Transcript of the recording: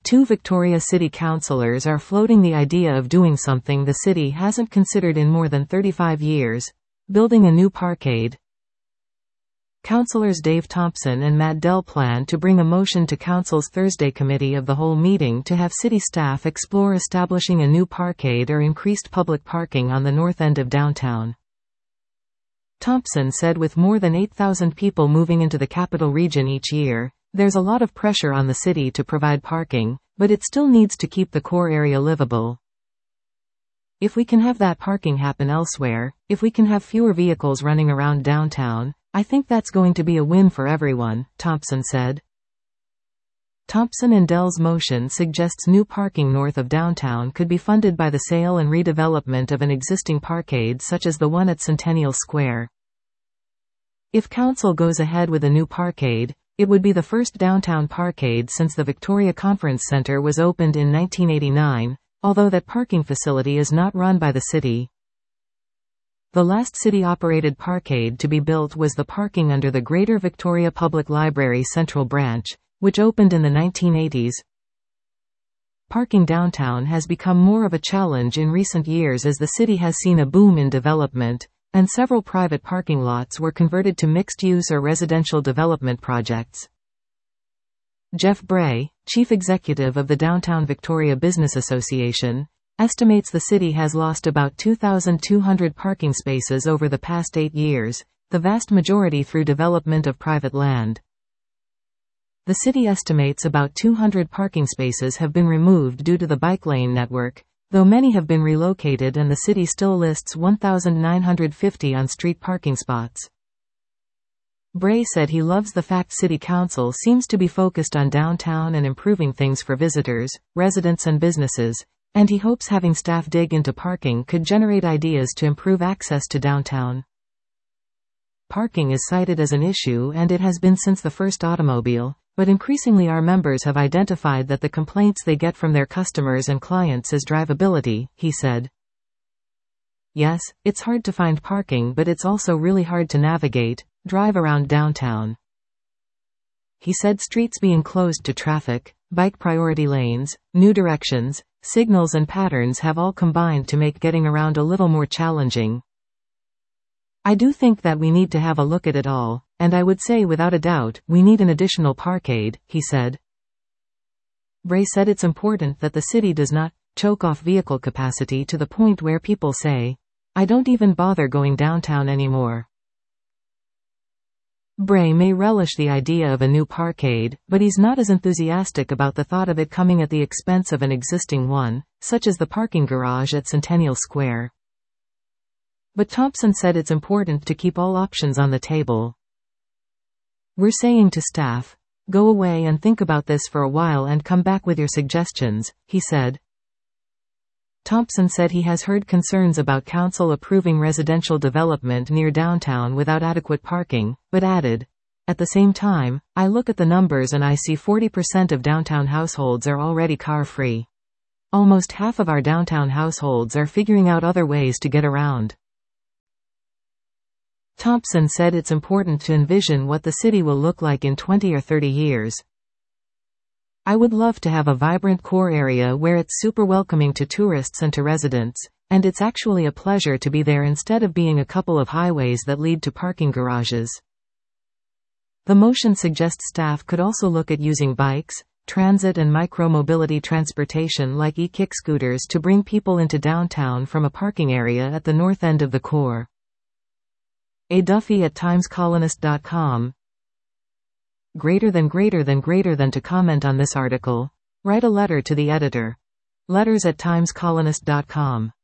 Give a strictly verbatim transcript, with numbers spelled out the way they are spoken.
Two Victoria City councillors are floating the idea of doing something the city hasn't considered in more than thirty-five years: building a new parkade. Councillors Dave Thompson and Matt Dell plan to bring a motion to Council's Thursday Committee of the Whole meeting to have city staff explore establishing a new parkade or increased public parking on the north end of downtown. Thompson said with more than eight thousand people moving into the capital region each year, there's a lot of pressure on the city to provide parking, but it still needs to keep the core area livable. If we can have that parking happen elsewhere, if we can have fewer vehicles running around downtown, I think that's going to be a win for everyone, Thompson said. Thompson and Dell's motion suggests new parking north of downtown could be funded by the sale and redevelopment of an existing parkade such as the one at Centennial Square. If Council goes ahead with a new parkade, it would be the first downtown parkade since the Victoria Conference Centre was opened in nineteen eighty-nine, although that parking facility is not run by the city. The last city-operated parkade to be built was the parking under the Greater Victoria Public Library Central Branch, which opened in the nineteen eighties. Parking downtown has become more of a challenge in recent years as the city has seen a boom in development, and several private parking lots were converted to mixed-use or residential development projects. Jeff Bray, chief executive of the Downtown Victoria Business Association, estimates the city has lost about two thousand two hundred parking spaces over the past eight years, the vast majority through development of private land. The city estimates about two hundred parking spaces have been removed due to the bike lane network, though many have been relocated, and the city still lists one thousand nine hundred fifty on-street parking spots. Bray said he loves the fact City Council seems to be focused on downtown and improving things for visitors, residents and businesses, and he hopes having staff dig into parking could generate ideas to improve access to downtown. Parking is cited as an issue, and it has been since the first automobile, but increasingly our members have identified that the complaints they get from their customers and clients is drivability, he said. Yes, it's hard to find parking, but it's also really hard to navigate, drive around downtown. He said streets being closed to traffic, bike priority lanes, new directions, signals and patterns have all combined to make getting around a little more challenging. I do think that we need to have a look at it all, and I would say without a doubt, we need an additional parkade, he said. Bray said it's important that the city does not choke off vehicle capacity to the point where people say, I don't even bother going downtown anymore. Bray may relish the idea of a new parkade, but he's not as enthusiastic about the thought of it coming at the expense of an existing one, such as the parking garage at Centennial Square. But Thompson said it's important to keep all options on the table. We're saying to staff, go away and think about this for a while and come back with your suggestions, he said. Thompson said he has heard concerns about council approving residential development near downtown without adequate parking, but added, at the same time, I look at the numbers and I see forty percent of downtown households are already car-free. Almost half of our downtown households are figuring out other ways to get around. Thompson said it's important to envision what the city will look like in twenty or thirty years. I would love to have a vibrant core area where it's super welcoming to tourists and to residents, and it's actually a pleasure to be there instead of being a couple of highways that lead to parking garages. The motion suggests staff could also look at using bikes, transit and micro-mobility transportation like e-kick scooters to bring people into downtown from a parking area at the north end of the core. A. Duffy at times colonist dot com. Greater than greater than greater than to comment on this article, write a letter to the editor. Letters at times colonist dot com.